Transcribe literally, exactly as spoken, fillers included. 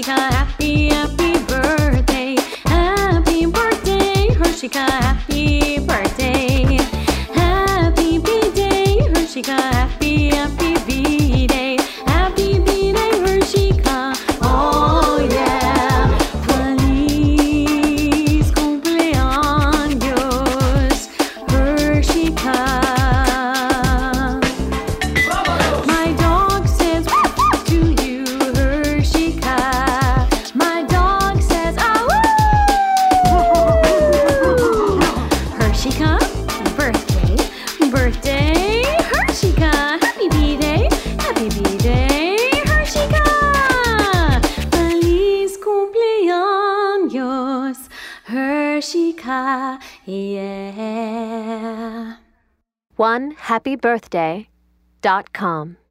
Hershika, happy, happy birthday. Happy birthday, Hershika, happy birthday. Happy B-Day, Hershika, happy, happy B-Day. Happy B-Day, Hershika, oh yeah. Feliz cumpleaños, Hershika. My dog says to you, Hershika. My dog says, ah, woo! Hershika, birthday, birthday, Hershika. Happy B-Day, happy B-Day, Hershika. Feliz cumpleaños, Hershika, yeah. one happy birthday dot com